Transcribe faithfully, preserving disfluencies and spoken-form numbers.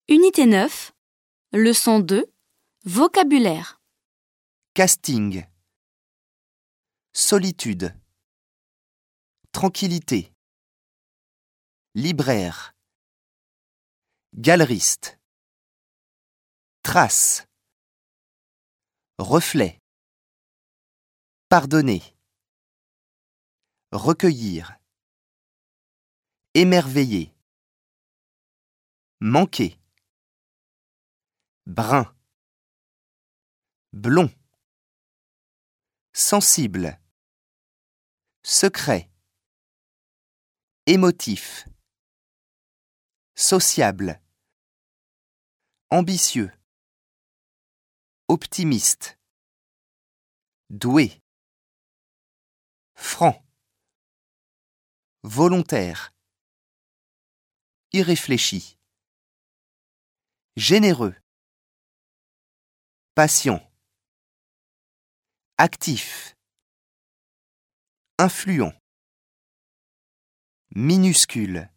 Unité neuf, leçon deux, vocabulaire. Casting. Solitude. Tranquillité. Libraire. Galeriste. Trace. Reflet. Pardonner. Recueillir. Émerveiller. Manquer. Brun. Blond. Sensible. Secret. Émotif. Sociable. Ambitieux. Optimiste. Doué. Franc. Volontaire. Irréfléchi. Généreux. Patient. Actif. Influent. Minuscule.